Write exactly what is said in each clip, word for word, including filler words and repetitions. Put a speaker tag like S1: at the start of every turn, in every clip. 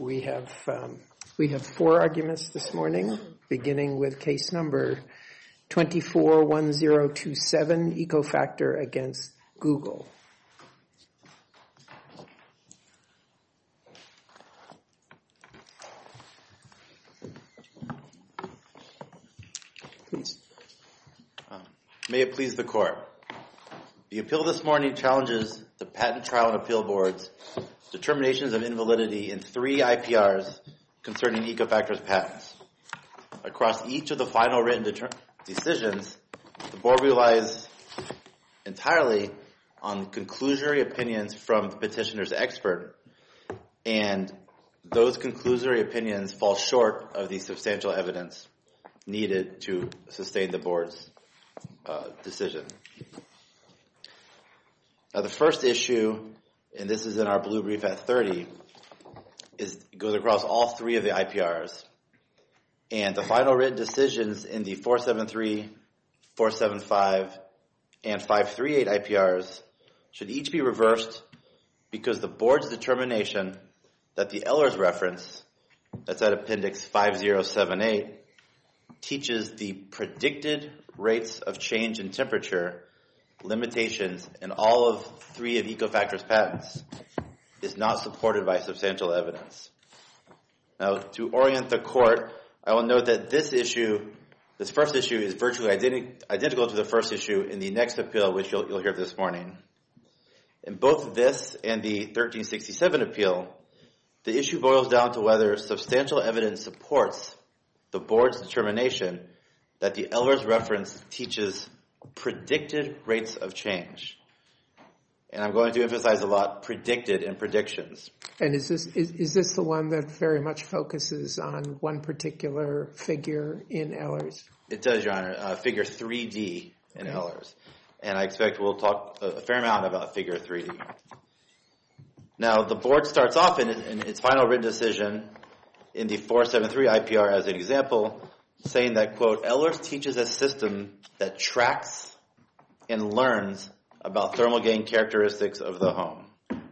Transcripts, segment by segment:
S1: We have um, we have four arguments this morning, beginning with case number twenty-four one zero two seven, Ecofactor against Google. Please.
S2: Um, may it please the Court. The appeal this morning challenges the Patent Trial and Appeal Board's determinations of invalidity in three I P Rs concerning Ecofactor's patents. Across each of the final written deter- decisions, the Board relies entirely on conclusory opinions from the petitioner's expert, and those conclusory opinions fall short of the substantial evidence needed to sustain the Board's uh, decision. Now, the first issue, and this is in our blue brief at thirty, is goes across all three of the I P Rs. And the final written decisions in the four seventy-three, four seventy-five, and five thirty-eight I P Rs should each be reversed because the Board's determination that the Ehlers reference, that's at Appendix five zero seven eight, teaches the predicted rates of change in temperature limitations in all of three of Ecofactor's patents is not supported by substantial evidence. Now, to orient the Court, I will note that this issue, this first issue, is virtually identi- identical to the first issue in the next appeal, which you'll, you'll hear this morning. In both this and the thirteen sixty-seven appeal, the issue boils down to whether substantial evidence supports the Board's determination that the Ehlers reference teaches predicted rates of change. And I'm going to emphasize a lot predicted and predictions.
S1: And is this is, is this the one that very much focuses on one particular figure in Ehlers?
S2: It does, Your Honor, uh, figure three D in okay. Ehlers. And I expect we'll talk a fair amount about figure three D. Now, the Board starts off in, in its final written decision in the four seventy-three I P R as an example, saying that, quote, Ehlers teaches a system that tracks and learns about thermal gain characteristics of the home.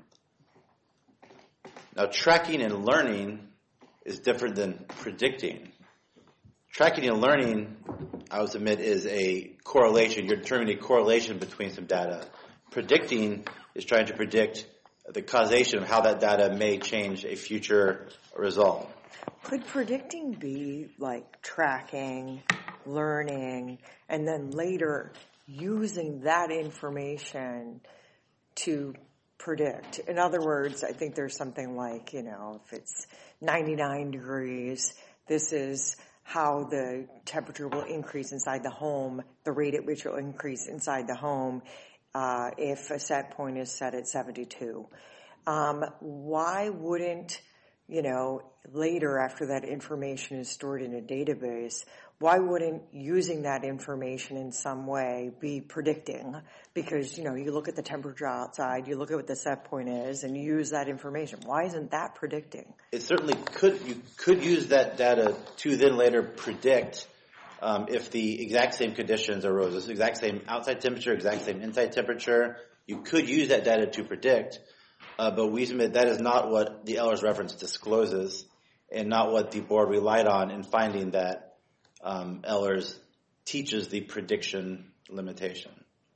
S2: Now, tracking and learning is different than predicting. Tracking and learning, I would submit, is a correlation. You're determining a correlation between some data. Predicting is trying to predict the causation of how that data may change a future result.
S3: Could predicting be like tracking, learning, and then later using that information to predict? In other words, I think there's something like, you know, if it's ninety-nine degrees, this is how the temperature will increase inside the home, the rate at which it will increase inside the home uh, if a set point is set at seventy-two. Um, why wouldn't, you know, later after that information is stored in a database, why wouldn't using that information in some way be predicting? Because, you know, you look at the temperature outside, you look at what the set point is, and you use that information. Why isn't that predicting?
S2: It certainly could. You could use that data to then later predict um, if the exact same conditions arose, this exact same outside temperature, exact same inside temperature. You could use that data to predict, uh, but we submit that is not what the Ehlers reference discloses and not what the Board relied on in finding that Um, Ehlers teaches the prediction limitation.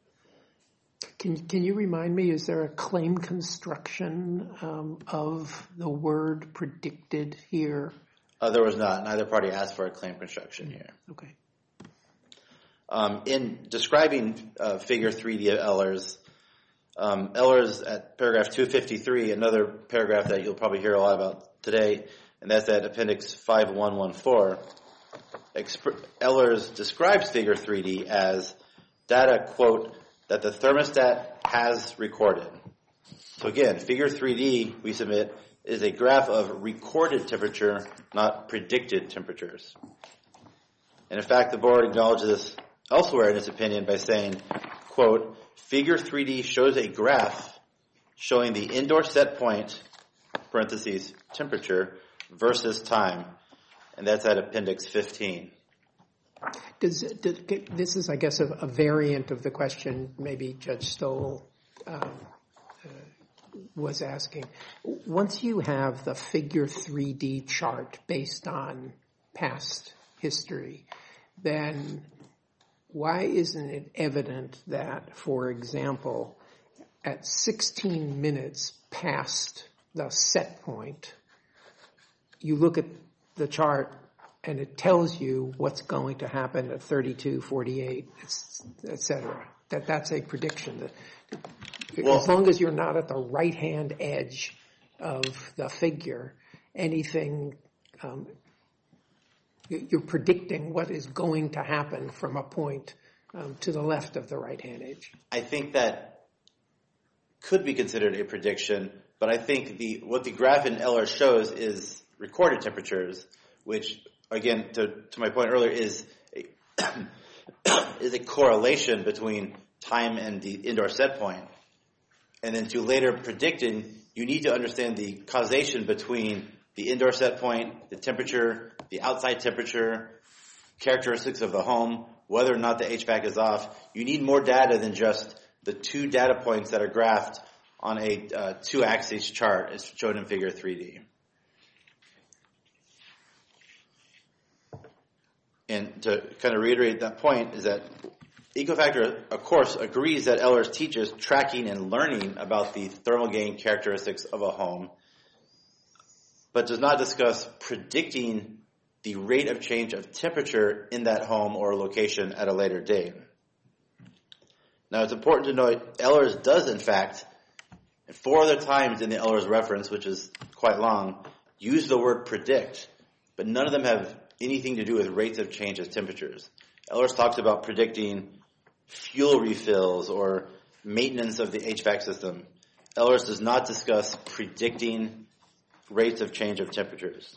S1: Can can you remind me, is there a claim construction um, of the word predicted here?
S2: Uh, there was not. Neither party asked for a claim construction here.
S1: Okay.
S2: Um, in describing uh, figure three D of Ehlers, um, Ehlers at paragraph two fifty-three, another paragraph that you'll probably hear a lot about today, and that's at appendix five one one four. Ehlers describes figure three D as data, quote, that the thermostat has recorded. So again, figure three D, we submit, is a graph of recorded temperature, not predicted temperatures. And in fact, the Board acknowledges this elsewhere in its opinion by saying, quote, figure three D shows a graph showing the indoor set point, parentheses, temperature, versus time. And that's at appendix fifteen.
S1: Does, does this is, I guess, a, a variant of the question maybe Judge Stoll um, uh, was asking. Once you have the figure three D chart based on past history, then why isn't it evident that, for example, at sixteen minutes past the set point, you look at the chart and it tells you what's going to happen at thirty-two, forty-eight, et cetera. That that's a prediction. That well, as long as you're not at the right-hand edge of the figure, anything, um, you're predicting what is going to happen from a point um, to the left of the right-hand edge.
S2: I think that could be considered a prediction, but I think the what the graph in Eller shows is recorded temperatures, which, again, to, to my point earlier, is a, is a correlation between time and the indoor set point. And then to later predicting, you need to understand the causation between the indoor set point, the temperature, the outside temperature, characteristics of the home, whether or not the H V A C is off. You need more data than just the two data points that are graphed on a uh, two-axis chart as shown in figure three D. And to kind of reiterate that point is that EcoFactor, of course, agrees that Ehlers teaches tracking and learning about the thermal gain characteristics of a home, but does not discuss predicting the rate of change of temperature in that home or location at a later date. Now, it's important to note Ehlers does, in fact, four other times in the Ehlers reference, which is quite long, use the word predict, but none of them have anything to do with rates of change of temperatures. Ehlers talks about predicting fuel refills or maintenance of the H V A C system. Ehlers does not discuss predicting rates of change of temperatures.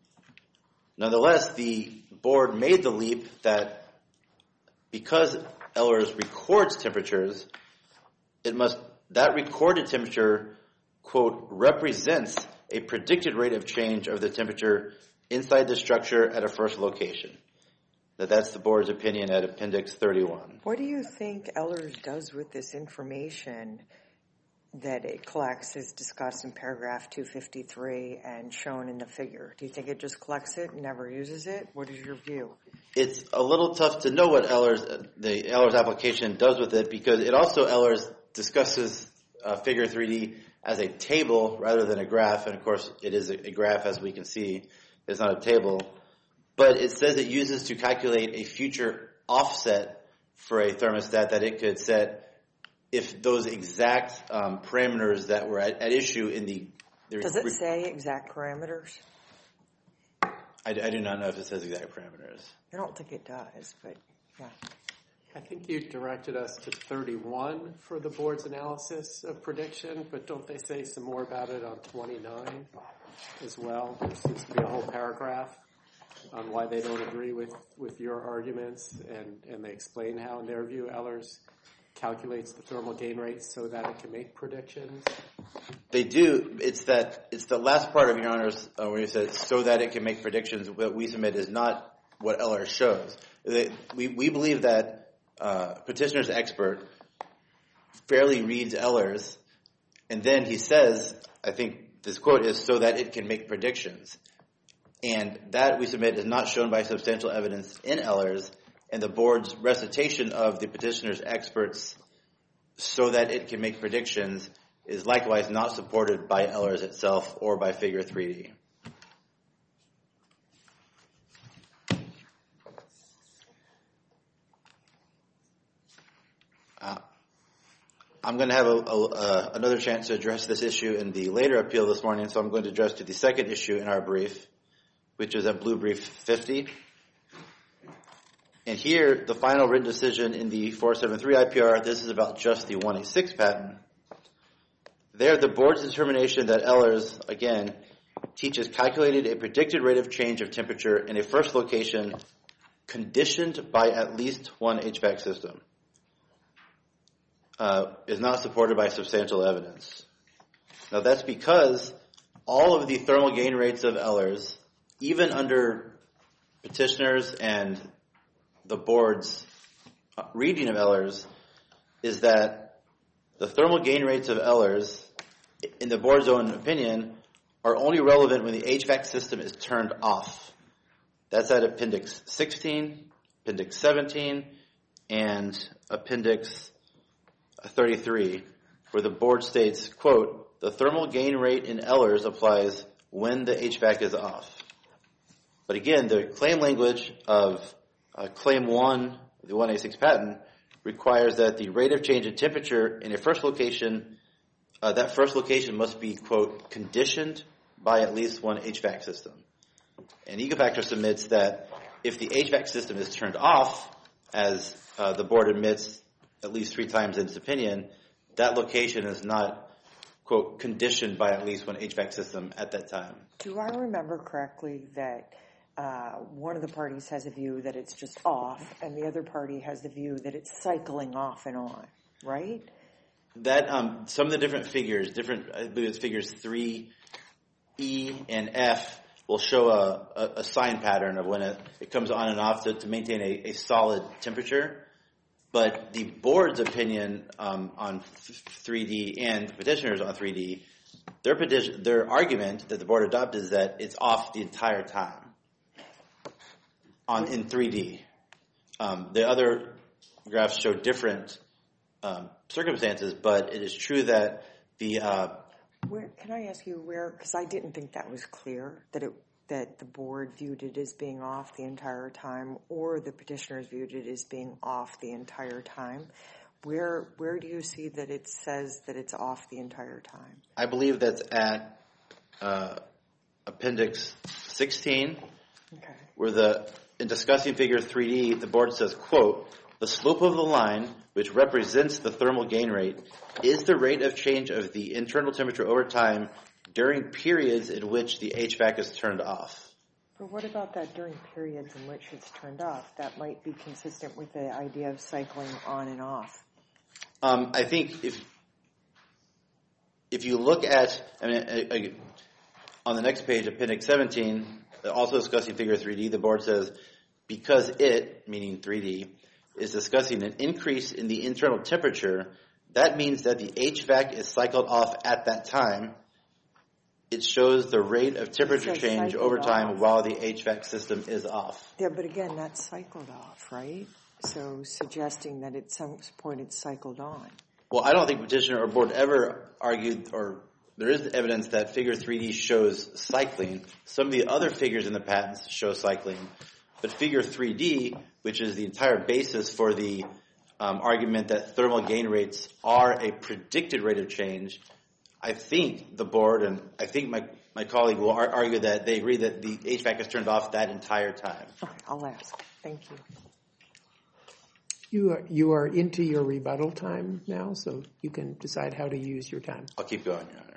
S2: Nonetheless, the board made the leap that because Ehlers records temperatures, it must that recorded temperature, quote, represents a predicted rate of change of the temperature inside the structure at a first location. That that's the board's opinion at Appendix thirty-one.
S3: What do you think Ehlers does with this information that it collects as discussed in paragraph two fifty-three and shown in the figure? Do you think it just collects it and never uses it? What is your view?
S2: It's a little tough to know what Ehlers, the Ehlers application does with it, because it also, Ehlers discusses uh, figure three D as a table rather than a graph, and of course it is a, a graph as we can see. It's not a table. But it says it uses to calculate a future offset for a thermostat that it could set if those exact um, parameters that were at, at issue in the... the
S3: Does it re- say exact parameters?
S2: I, I do not know if it says exact parameters.
S3: I don't think it does, but yeah.
S4: I think you directed us to thirty-one for the board's analysis of prediction, but don't they say some more about it on twenty-nine as well? There seems to be a whole paragraph on why they don't agree with, with your arguments, and, and they explain how, in their view, Ehlers calculates the thermal gain rate so that it can make predictions.
S2: They do. It's that it's the last part of your honors uh, where you said so that it can make predictions. What we submit is not what Ehlers shows. They, we we believe that uh, petitioner's expert fairly reads Ehlers, and then he says, I think this quote is so that it can make predictions. And that, we submit, is not shown by substantial evidence in Ehlers, and the board's recitation of the petitioner's experts so that it can make predictions is likewise not supported by Ehlers itself or by figure three D. Uh, I'm going to have a, a, uh, another chance to address this issue in the later appeal this morning, so I'm going to address to the second issue in our brief, which is at Blue Brief fifty. And here, the final written decision in the four seventy-three I P R, this is about just the one eighty-six patent. There, the board's determination that Ehlers, again, teaches calculated a predicted rate of change of temperature in a first location conditioned by at least one H V A C system, uh, is not supported by substantial evidence. Now, that's because all of the thermal gain rates of Ehlers, even under petitioners and the board's reading of Ehlers, is that the thermal gain rates of Ehlers in the board's own opinion, are only relevant when the H V A C system is turned off. That's at Appendix sixteen, Appendix seventeen, and Appendix thirty-three, where the board states, quote, the thermal gain rate in Ehlers applies when the H V A C is off. But again, the claim language of uh, Claim one, the one eighty-six patent, requires that the rate of change in temperature in a first location, uh, that first location must be, quote, conditioned by at least one H V A C system. And Ecofactor submits that if the H V A C system is turned off, as uh, the board admits at least three times in its opinion, that location is not, quote, conditioned by at least one H V A C system at that time.
S3: Do I remember correctly that uh, one of the parties has a view that it's just off, and the other party has the view that it's cycling off and on, right?
S2: That um, some of the different figures, different I believe it's figures three, E, and F, will show a, a, a sign pattern of when it, it comes on and off to, to maintain a, a solid temperature. But the board's opinion um, on three D and petitioners on three D, their petition, their argument that the board adopted is that it's off the entire time on in three D. Um, the other graphs show different um, circumstances, but it is true that the uh,
S3: Where, can I ask you where, because I didn't think that was clear, that it that the board viewed it as being off the entire time, or the petitioners viewed it as being off the entire time. Where where do you see that it says that it's off the entire time?
S2: I believe that's at uh, Appendix sixteen,
S3: Okay.
S2: where the in discussing Figure three D, the board says, quote, the slope of the line, which represents the thermal gain rate, is the rate of change of the internal temperature over time during periods in which the H V A C is turned off.
S3: But what about that during periods in which it's turned off? That might be consistent with the idea of cycling on and off.
S2: Um, I think if if you look at, I mean, I, I, on the next page, Appendix seventeen, also discussing Figure three D, the board says, because it, meaning three D, is discussing an increase in the internal temperature, that means that the H V A C is cycled off at that time. It shows the rate of temperature change over time
S3: off.
S2: while the H V A C system is off.
S3: Yeah, but again, that's cycled off, right? So suggesting that at some point it's cycled on.
S2: Well, I don't think petitioner or board ever argued, or there is evidence that Figure three D shows cycling. Some of the other figures in the patents show cycling. But Figure three D, which is the entire basis for the um, argument that thermal gain rates are a predicted rate of change, I think the board, and I think my, my colleague will ar- argue that they agree that the H V A C is turned off that entire time.
S3: Okay, I'll ask. Thank you.
S1: You are, you are into your rebuttal time now, so you can decide how to use your time.
S2: I'll keep going, Your Honor.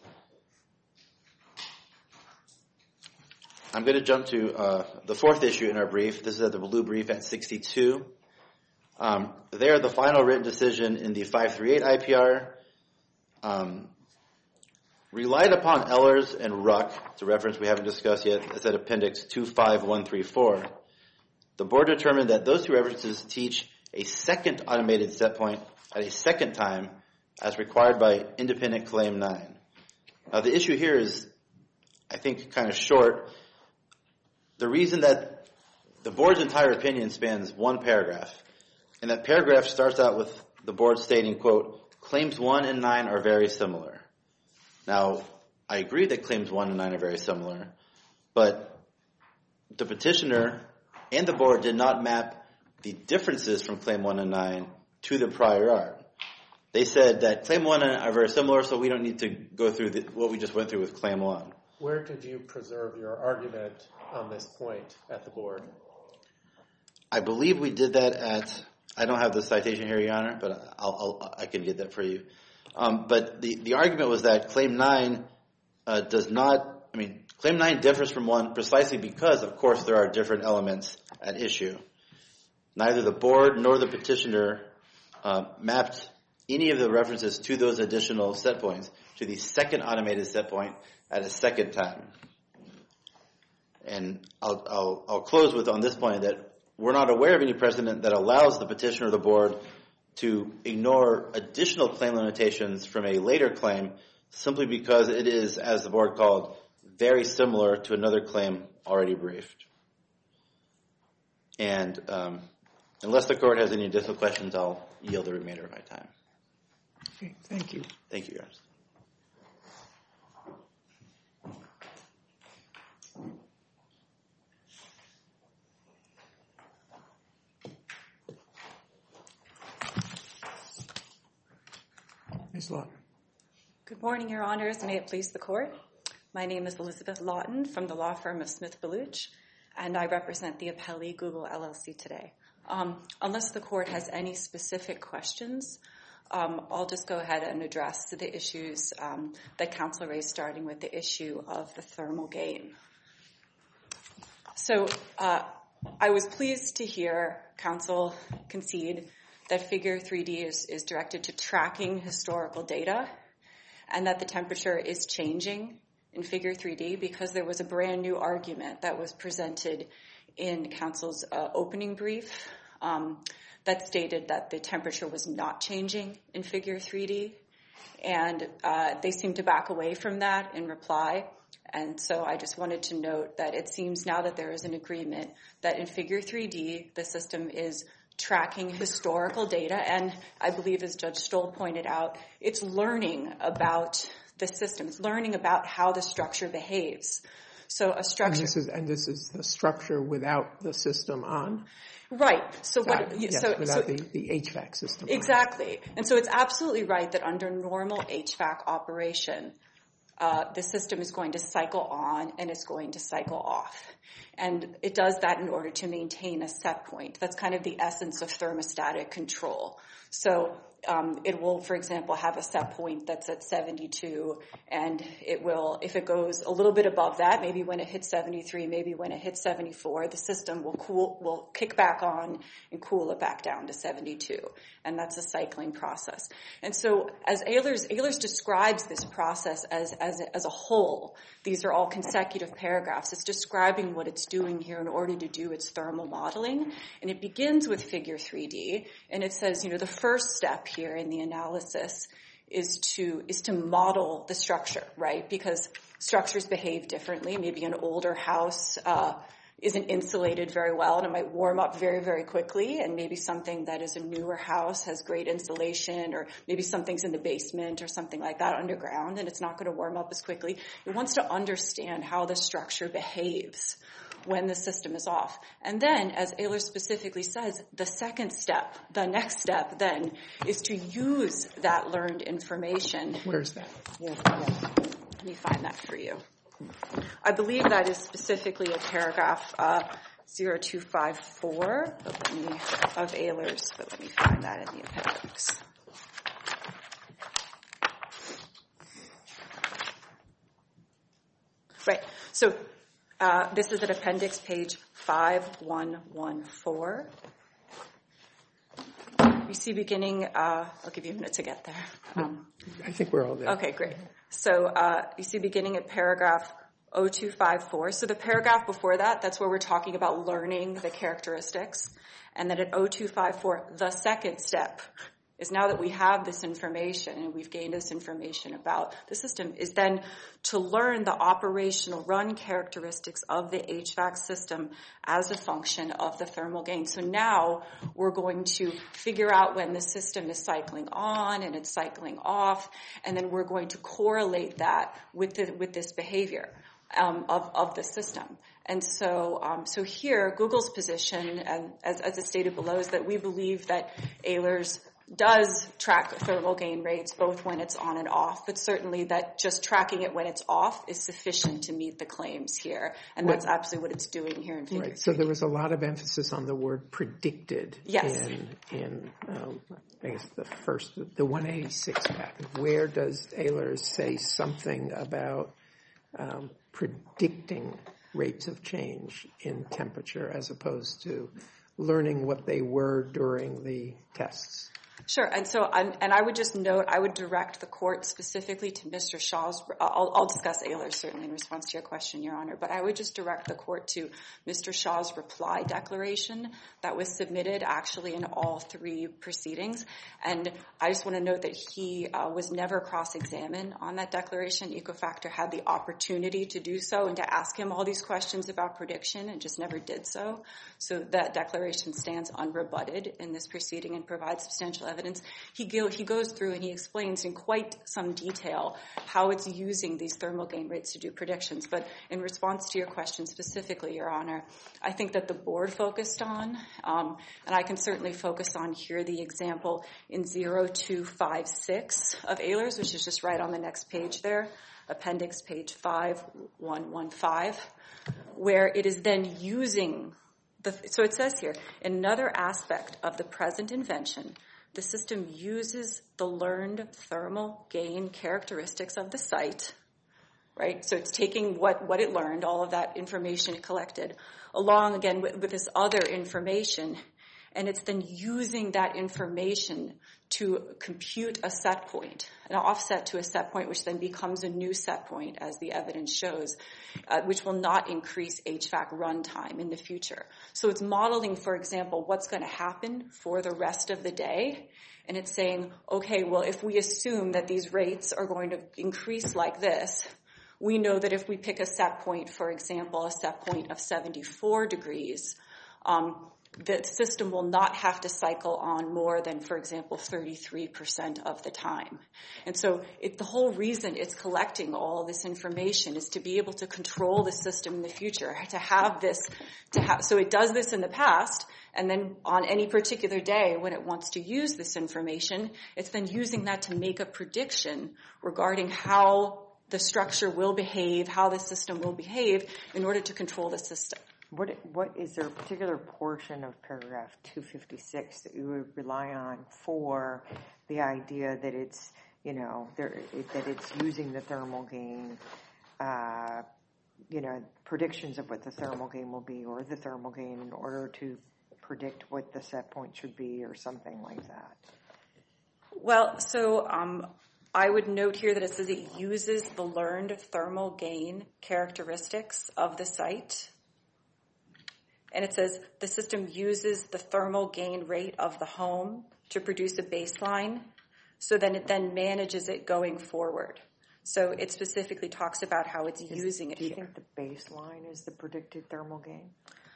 S2: I'm going to jump to uh, the fourth issue in our brief. This is at the blue brief at sixty-two. Um, there, the final written decision in the five three eight I P R um, relied upon Ehlers and Ruck. It's a reference we haven't discussed yet. It's at Appendix two five one three four. The board determined that those two references teach a second automated set point at a second time as required by independent Claim nine. Now, the issue here is, I think, kind of short. The reason that the board's entire opinion spans one paragraph, and that paragraph starts out with the board stating, quote, Claims one and nine are very similar. Now, I agree that Claims one and nine are very similar, but the petitioner and the board did not map the differences from Claim one and nine to the prior art. They said that Claim one and nine are very similar, so we don't need to go through the, what we just went through with Claim one.
S4: Where did you preserve your argument on this point at the board?
S2: I believe we did that at, I don't have the citation here, Your Honor, but I'll, I'll, I can get that for you. Um, but the, the argument was that Claim nine uh, does not, I mean, Claim nine differs from one precisely because, of course, there are different elements at issue. Neither the board nor the petitioner uh, mapped any of the references to those additional set points to the second automated set point at a second time. And I'll, I'll, I'll close with on this point that we're not aware of any precedent that allows the petitioner or the board to ignore additional claim limitations from a later claim, simply because it is, as the board called, very similar to another claim already briefed. And um, unless the court has any additional questions, I'll yield the remainder of my time.
S1: Okay, thank you.
S2: Thank you, Your Honor.
S1: Miz Lawton.
S5: Good morning, Your Honors. May it please the Court. My name is Elizabeth Lawton from the law firm of Smith Baluch, and I represent the appellee Google L L C today. Um, unless the Court has any specific questions, um, I'll just go ahead and address the issues um, that counsel raised, starting with the issue of the thermal gain. So uh, I was pleased to hear counsel concede that Figure three D is, is directed to tracking historical data and that the temperature is changing in Figure three D because there was a brand new argument that was presented in counsel's uh, opening brief um, that stated that the temperature was not changing in Figure three D. And uh, they seemed to back away from that in reply. And so I just wanted to note that it seems now that there is an agreement that in Figure three D, the system is tracking historical data, and I believe, as Judge Stoll pointed out, it's learning about the system. It's learning about how the structure behaves. So a structure... And
S1: this is, and this is the structure without the system on?
S5: Right. So what?
S1: Uh, yes,
S5: so,
S1: without
S5: so,
S1: the, the H V A C system.
S5: Exactly. On. And so it's absolutely right that under normal H V A C operation, uh, the system is going to cycle on and it's going to cycle off. And it does that in order to maintain a set point. That's kind of the essence of thermostatic control. So um, it will, for example, have a set point that's at seventy-two, and it will, if it goes a little bit above that, maybe when it hits seventy-three, maybe when it hits seventy-four, the system will cool, will kick back on and cool it back down to seventy-two. And that's a cycling process. And so as Ehlers, Ehlers describes this process as, as, a, as a whole. These are all consecutive paragraphs. It's describing what it's doing here in order to do its thermal modeling. And it begins with Figure three D. And it says, you know, the first step here in the analysis is to is to model the structure, right? Because structures behave differently. Maybe an older house uh, isn't insulated very well, and it might warm up very, very quickly. And maybe something that is a newer house has great insulation, or maybe something's in the basement or something like that underground, and it's not going to warm up as quickly. It wants to understand how the structure behaves when the system is off. And then, as Ehlers specifically says, the second step, the next step then, is to use that learned information.
S1: Where's that?
S5: Yes, yes. Let me find that for you. I believe that is specifically a paragraph uh, zero two five four of, me, of Ehlers, but let me find that in the appendix. Right. So uh, this is at appendix page five one one four. You see beginning, uh, I'll give you a minute to get there. Um,
S1: I think we're all there.
S5: Okay, great. So uh, you see beginning at paragraph zero two five four. So the paragraph before that, that's where we're talking about learning the characteristics. And then at zero two five four, the second step is, now that we have this information and we've gained this information about the system, is then to learn the operational run characteristics of the H V A C system as a function of the thermal gain. So now we're going to figure out when the system is cycling on and it's cycling off, and then we're going to correlate that with the, with this behavior um, of, of the system. And so, um, so here, Google's position, and as, as it's stated below, is that we believe that Ehlers does track thermal gain rates both when it's on and off, but certainly that just tracking it when it's off is sufficient to meet the claims here, and that's absolutely what it's doing here in Figure
S1: Right. So there was a lot of emphasis on the word predicted.
S5: Yes.
S1: In, in um, I guess the first, the one eighty-six patent. Where does Ehlers say something about um, predicting rates of change in temperature as opposed to learning what they were during the tests?
S5: Sure, and so I'm, and I would just note, I would direct the court specifically to Mister Shaw's, I'll, I'll discuss Ehlers certainly in response to your question, Your Honor, but I would just direct the court to Mister Shaw's reply declaration that was submitted actually in all three proceedings, and I just want to note that he uh, was never cross-examined on that declaration. Ecofactor had the opportunity to do so and to ask him all these questions about prediction and just never did so, so that declaration stands unrebutted in this proceeding and provides substantial evidence. He, go, he goes through and he explains in quite some detail how it's using these thermal gain rates to do predictions. But in response to your question specifically, Your Honor, I think that the board focused on, um, and I can certainly focus on here the example in zero two five six of Ehlers, which is just right on the next page there, appendix page five one one five, where it is then using the, so it says here, another aspect of the present invention, the system uses the learned thermal gain characteristics of the site, right? So it's taking what, what it learned, all of that information it collected, along again with, with this other information, and it's then using that information to compute a set point, an offset to a set point, which then becomes a new set point, as the evidence shows, uh, which will not increase H V A C runtime in the future. So it's modeling, for example, what's going to happen for the rest of the day, and it's saying, okay, well, if we assume that these rates are going to increase like this, we know that if we pick a set point, for example, a set point of seventy-four degrees, um, the system will not have to cycle on more than, for example, thirty-three percent of the time. And so it, the whole reason it's collecting all this information is to be able to control the system in the future, to have this, to have, so it does this in the past, and then on any particular day when it wants to use this information, it's then using that to make a prediction regarding how the structure will behave, how the system will behave in order to control the system.
S3: What, what is there a particular portion of paragraph two fifty-six that you would rely on for the idea that it's, you know, there, it, that it's using the thermal gain, uh, you know, predictions of what the thermal gain will be, or the thermal gain in order to predict what the set point should be, or something like that?
S5: Well, so um, I would note here that it says it uses the learned thermal gain characteristics of the site. And it says the system uses the thermal gain rate of the home to produce a baseline, so then it then manages it going forward. So it specifically talks about how it's is, using it
S3: here. Do you
S5: here.
S3: think the baseline is the predicted thermal gain?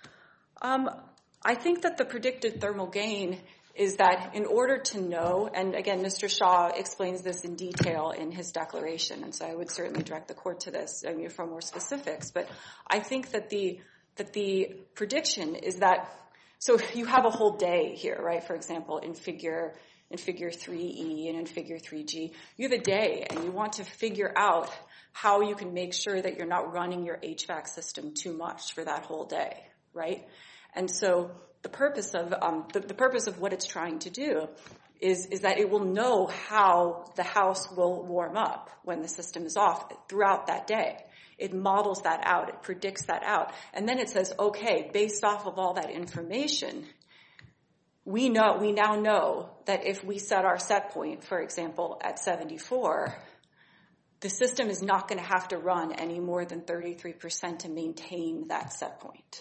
S5: Um, I think that the predicted thermal gain is that in order to know, and again, Mister Shaw explains this in detail in his declaration, and so I would certainly direct the court to this, I mean, for more specifics, but I think that the that the prediction is that, so you have a whole day here, right? For example, in figure in figure three E and in figure three G, you have a day and you want to figure out how you can make sure that you're not running your H V A C system too much for that whole day, right? And so the purpose of um, the, the purpose of what it's trying to do is is that it will know how the house will warm up when the system is off throughout that day. It models that out. It predicts that out. And then it says, okay, based off of all that information, we know, we now know that if we set our set point, for example, at seventy-four, the system is not going to have to run any more than thirty-three percent to maintain that set point.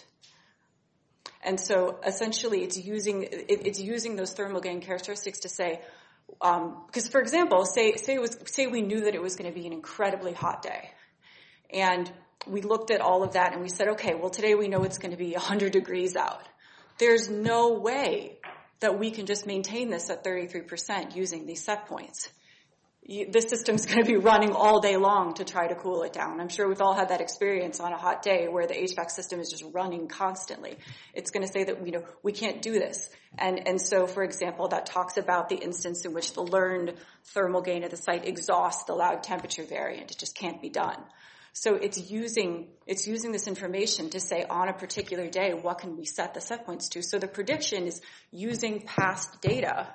S5: And so essentially it's using, it, it's using those thermal gain characteristics to say, um, because for example, say, say it was, say we knew that it was going to be an incredibly hot day. And we looked at all of that and we said, okay, well, today we know it's going to be one hundred degrees out. There's no way that we can just maintain this at thirty-three percent using these set points. You, the system's going to be running all day long to try to cool it down. I'm sure we've all had that experience on a hot day where the H V A C system is just running constantly. It's going to say that, you know, we can't do this. And, and so, for example, that talks about the instance in which the learned thermal gain of the site exhausts the allowed temperature variant. It just can't be done. So it's using it's using this information to say on a particular day, what can we set the set points to? So the prediction is using past data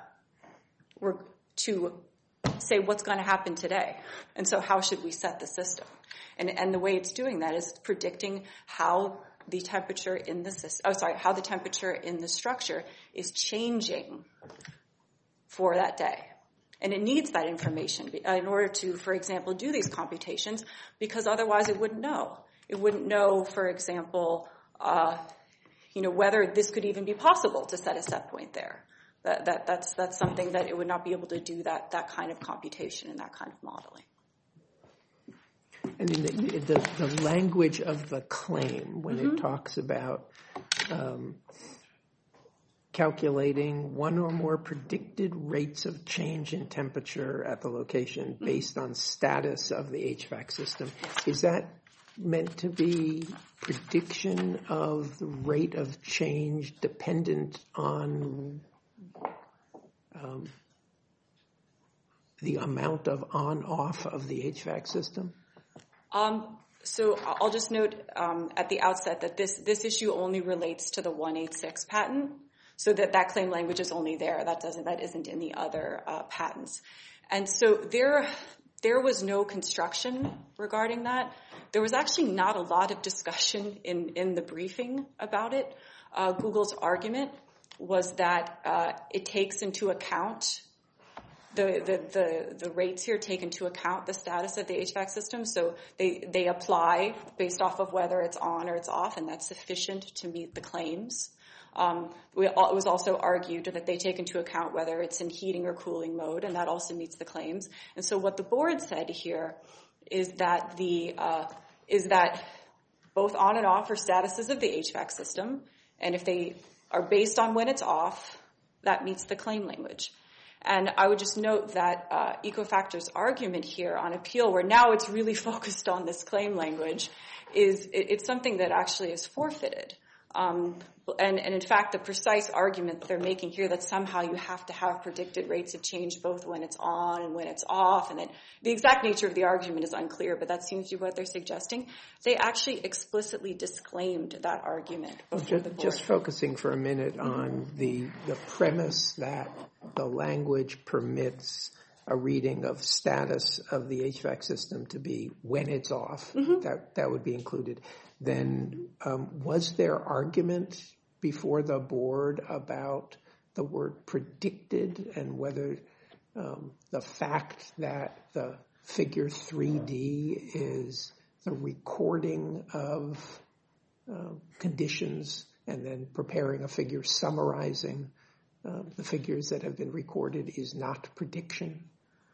S5: to say what's going to happen today. And so how should we set the system? And and the way it's doing that is predicting how the temperature in the system, oh sorry, how the temperature in the structure is changing for that day. And it needs that information in order to, for example, do these computations, because otherwise it wouldn't know. It wouldn't know, for example, uh, you know, whether this could even be possible to set a set point there. That, that, that's, that's something that it would not be able to do that, that kind of computation and that kind of modeling.
S1: And in the, the, the language of the claim, when mm-hmm. it talks about um, calculating one or more predicted rates of change in temperature at the location based on status of the H V A C system, is that meant to be prediction of the rate of change dependent on um, the amount of on-off of the H V A C system?
S5: Um, so I'll just note um, at the outset that this, this issue only relates to the one eighty-six patent. So that that claim language is only there. That doesn't, that isn't in the other uh, patents. And so there, there was no construction regarding that. There was actually not a lot of discussion in, in the briefing about it. Uh, Google's argument was that uh, it takes into account the, the, the, the rates here take into account the status of the H V A C system. So they, they apply based off of whether it's on or it's off, and that's sufficient to meet the claims. Um, we, it was also argued that they take into account whether it's in heating or cooling mode, and that also meets the claims. And so what the board said here is that the uh, is that both on and off are statuses of the H V A C system, and if they are based on when it's off, that meets the claim language. And I would just note that uh, Ecofactor's argument here on appeal, where now it's really focused on this claim language, is it, it's something that actually is forfeited. Um, and, and in fact, the precise argument that they're making here that somehow you have to have predicted rates of change both when it's on and when it's off, and that the exact nature of the argument is unclear, but that seems to be what they're suggesting. They actually explicitly disclaimed that argument before
S1: just,
S5: the board.
S1: Just focusing for a minute on the the premise that the language permits a reading of status of the H V A C system to be when it's off, mm-hmm. that that would be included. Then um, was there argument before the board about the word predicted and whether um, the fact that the figure three D is the recording of uh, conditions and then preparing a figure summarizing uh, the figures that have been recorded is not prediction?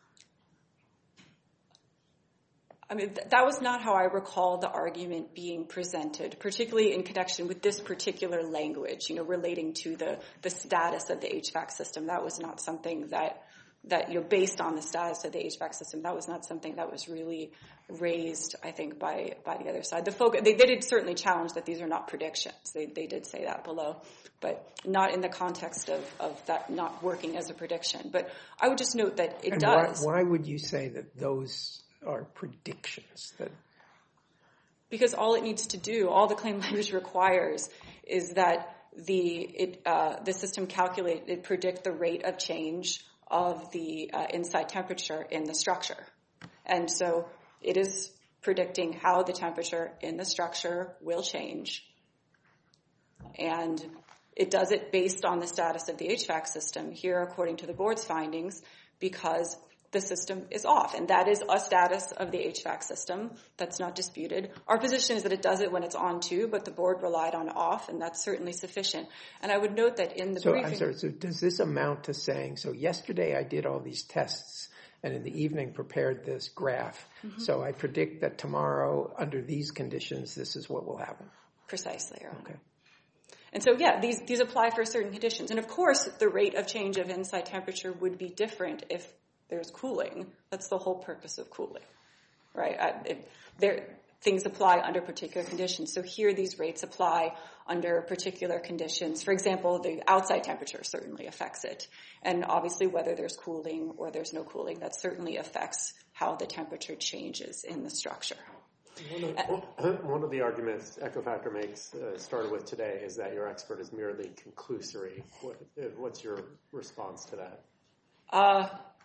S5: I mean, th- that was not how I recall the argument being presented, particularly in connection with this particular language, you know, relating to the, the status of the H V A C system. That was not something that, that, you know, based on the status of the H V A C system, that was not something that was really raised, I think, by, by the other side. The folk, they, they did certainly challenge that these are not predictions. They, they did say that below, but not in the context of, of that not working as a prediction. But I would just note that it
S1: and
S5: does.
S1: Why, why would you say that those are predictions? That
S5: because all it needs to do, all the claim language requires, is that the it uh, the system calculate it predict the rate of change of the uh, inside temperature in the structure, and so it is predicting how the temperature in the structure will change, and it does it based on the status of the H V A C system here, according to the board's findings, because the system is off, and that is a status of the H V A C system. That's not disputed. Our position is that it does it when it's on too, but the board relied on off, and that's certainly sufficient. And I would note that in the
S1: so,
S5: briefing...
S1: I'm sorry, so does this amount to saying, so yesterday I did all these tests, and in the evening prepared this graph, mm-hmm. so I predict that tomorrow, under these conditions, this is what will happen?
S5: Precisely, Your Honor.
S1: Okay.
S5: And so, yeah, these, these apply for certain conditions. And of course, the rate of change of inside temperature would be different if there's cooling. That's the whole purpose of cooling, right? Uh, it, there, things apply under particular conditions. So here these rates apply under particular conditions. For example, the outside temperature certainly affects it. And obviously whether there's cooling or there's no cooling, that certainly affects how the temperature changes in the structure.
S4: One of, one of the arguments Ecofactor makes, uh, started with today, is that your expert is merely conclusory. What, what's your response to that?
S5: Uh,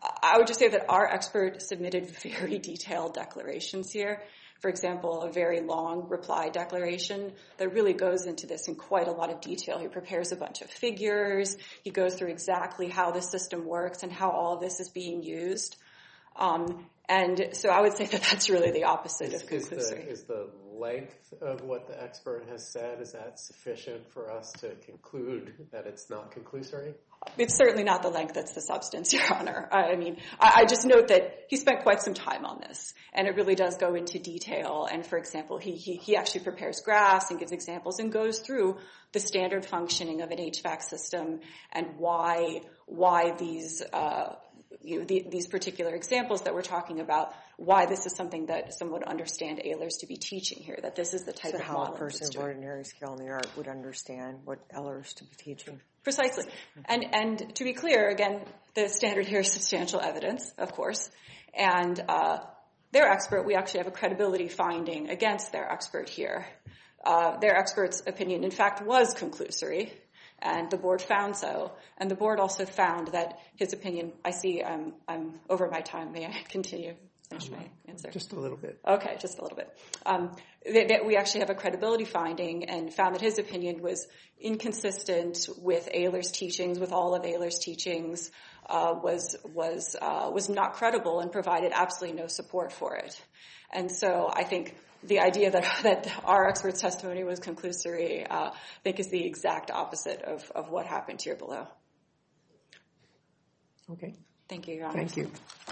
S5: I would just say that our expert submitted very detailed declarations here. For example, a very long reply declaration that really goes into this in quite a lot of detail. He prepares a bunch of figures. He goes through exactly how the system works and how all of this is being used. Um, and so I would say that that's really the opposite
S4: is,
S5: of conclusory.
S4: Is the, is the length of what the expert has said, is that sufficient for us to conclude that it's not conclusory?
S5: It's certainly not the length that's the substance, Your Honor. I mean, I, I just note that he spent quite some time on this, and it really does go into detail. And, for example, he, he, he actually prepares graphs and gives examples and goes through the standard functioning of an H V A C system and why why these uh, you know, the, these particular examples that we're talking about, why this is something that someone would understand Ehlers to be teaching here, that this is the type
S3: so
S5: of
S3: how
S5: model
S3: a person of
S5: doing.
S3: ordinary skill in the art would understand what Ehlers to be teaching.
S5: Precisely. And and to be clear, again, the standard here is substantial evidence, of course. And uh, their expert, we actually have a credibility finding against their expert here. Uh, their expert's opinion, in fact, was conclusory, and the board found so. And the board also found that his opinion, I see I'm, I'm over my time. May I continue? Finish my answer?
S1: Just a little bit.
S5: Okay, just a little bit. Um, that, that we actually have a credibility finding and found that his opinion was inconsistent with Ehlers' teachings, with all of Ehlers' teachings, uh, was was uh, was not credible and provided absolutely no support for it. And so I think the idea that that our expert's testimony was conclusory, uh, I think, is the exact opposite of, of what happened here below.
S1: Okay.
S5: Thank you, Your Honor.
S1: Thank you.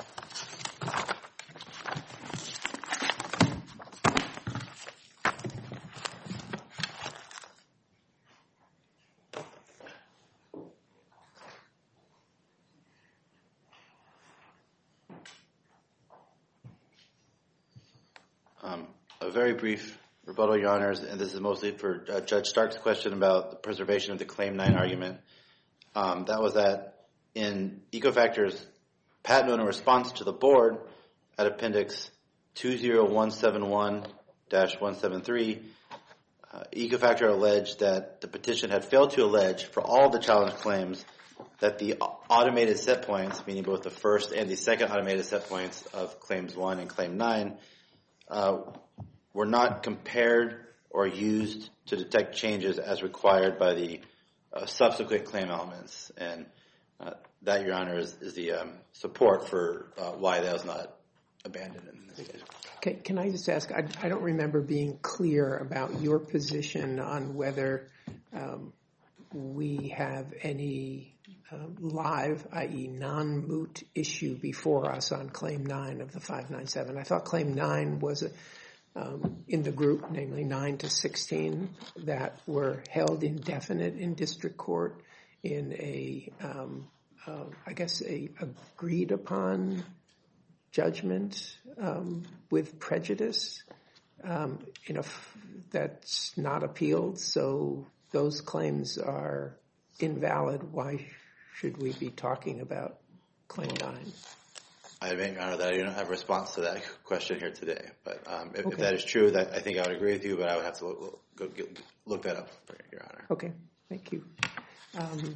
S2: Um, a very brief rebuttal, Your Honors, and this is mostly for uh, Judge Stark's question about the preservation of the Claim nine argument. Um, that was that in Ecofactor's patent owner response to the board at Appendix two zero one seven one dash one seven three, uh, Ecofactor alleged that the petition had failed to allege for all the challenge claims that the automated set points, meaning both the first and the second automated set points of Claims one and Claim nine, uh, were not compared or used to detect changes as required by the uh, subsequent claim elements. And uh, that, Your Honor, is, is the um, support for uh, why that was not abandoned in this case.
S1: Okay, can I just ask, I, I don't remember being clear about your position on whether um, we have any um, live, that is non-moot issue before us on Claim nine of the five ninety-seven. I thought Claim nine was a, um, in the group, namely nine to sixteen, that were held indefinite in district court in a, um, uh, I guess, a agreed upon judgment um, with prejudice, um, in a f- that's not appealed, so those claims are invalid. Why should we be talking about Claim nine?
S2: I admit, Your Honor, that I don't have a response to that question here today. But um, if,
S1: Okay.
S2: if that is true, that I think I would agree with you, but I would have to look, go, get, look that up, for Your Honor.
S1: Okay, thank you. Um,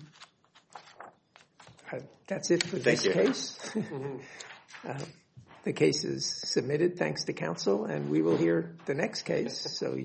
S1: uh, that's it for
S2: Thank
S1: this
S2: you.
S1: case. uh, the case is submitted, thanks to counsel, and we will hear the next case. So.